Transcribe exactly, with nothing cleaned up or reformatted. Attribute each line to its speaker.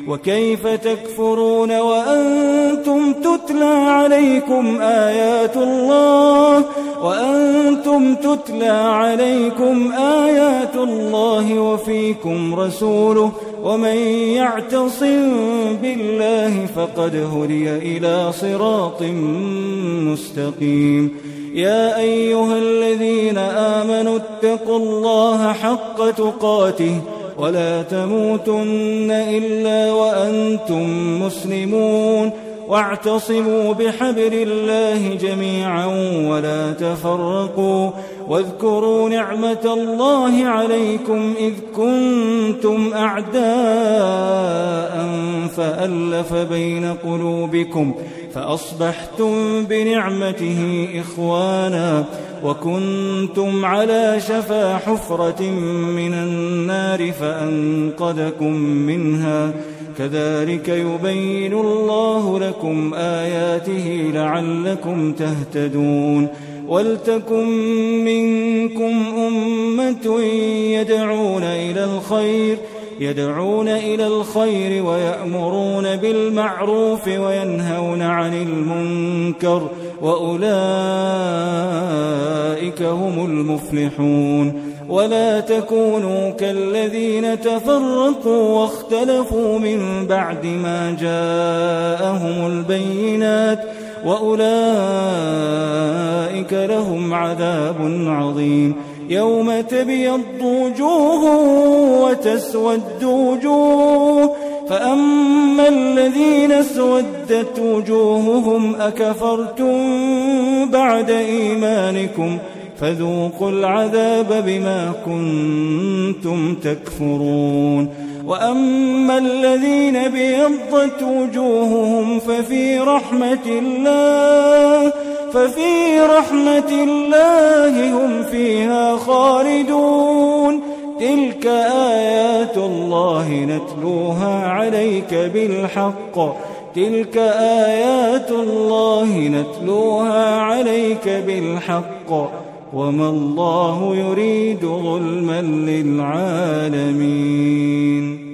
Speaker 1: وكيف تكفرون وأنتم تتلى عليكم آيات الله وأنتم تتلى عليكم آيات الله وفيكم رسوله ومن يعتصم بالله فقد هدي إلى صراط مستقيم. يا أيها الذين آمنوا اتقوا الله حق تقاته ولا تموتن إلا وأنتم مسلمون واعتصموا بحبل الله جميعا ولا تفرقوا واذكروا نعمة الله عليكم إذ كنتم أعداء فألف بين قلوبكم فأصبحتم بنعمته إخوانا وكنتم على شفا حفرة من النار فأنقذكم منها كذلك يبين الله لكم آياته لعلكم تهتدون. ولتكن منكم أمة يدعون إلى الخير يدعون إلى الخير ويأمرون بالمعروف وينهون عن المنكر وأولئك هم المفلحون. ولا تكونوا كالذين تفرقوا واختلفوا من بعد ما جاءهم البينات وأولئك لهم عذاب عظيم. يوم تبيض وجوه وتسود وجوه فأما الذين اسودت وجوههم أكفرتم بعد إيمانكم فذوقوا العذاب بما كنتم تكفرون. وأما الذين بيضت وجوههم ففي رحمة الله ففي رحمة الله هم فيها خالدون. تلك آيات الله نتلوها عليك بالحق تلك آيات الله نتلوها عليك بالحق وما الله يريد ظلما للعالمين.